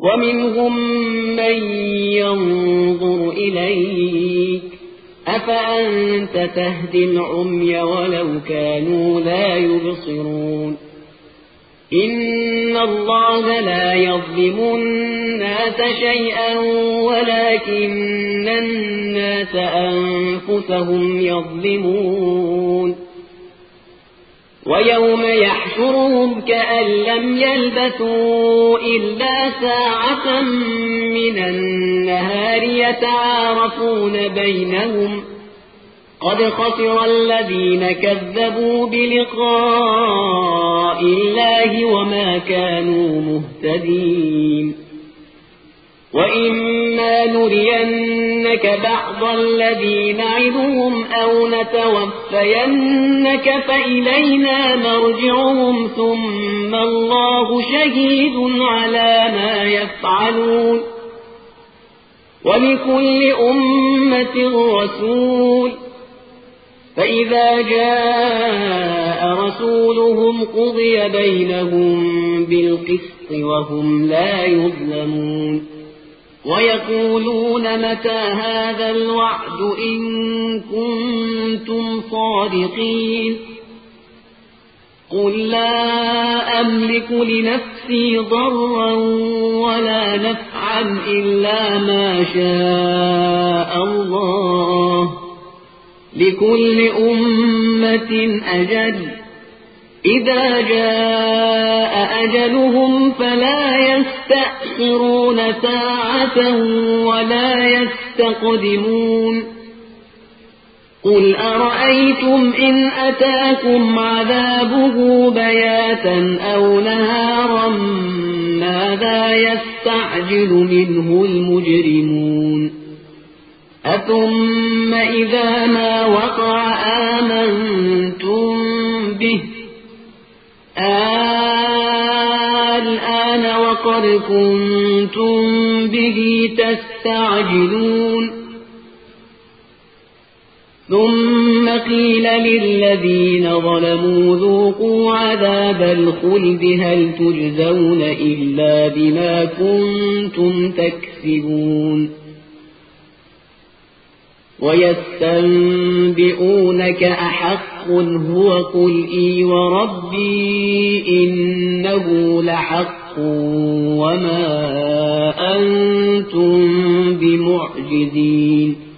ومنهم من ينظر إليك أفأنت تهدي العمي ولو كانوا لا يبصرون إن الله لا يظلم الناس شيئا ولكن الناس أنفسهم يظلمون ويوم يحشرهم كأن لم يلبثوا إلا ساعة من النهار يتعارفون بينهم قد خسر الذين كذبوا بلقاء الله وما كانوا مهتدين وإما نرينك بعض الذي نعدهم أو نتوفينك فإلينا مرجعهم ثم الله شهيد على ما يفعلون ولكل أمة رسول فإذا جاء رسولهم قضي بينهم بالقسط وهم لا يظلمون ويقولون متى هذا الوعد إن كنتم صادقين قل لا أملك لنفسي ضرا ولا نفعا إلا ما شاء الله لكل أمة أجل إذا جاء أجلهم فلا يستأخرون ساعة ولا يستقدمون قل أرأيتم إن أتاكم عذابه بياتا أو نهارا ماذا يستعجل منه المجرمون أثم إذا ما وقع آمنتم به الآن وقد كنتم به تستعجلون ثم قيل للذين ظلموا ذوقوا عذاب الخلد هل تجزون إلا بما كنتم تكسبون ويستنبئونك أحق هو قل إي وربي إنه لحق وما أنتم بمعجزين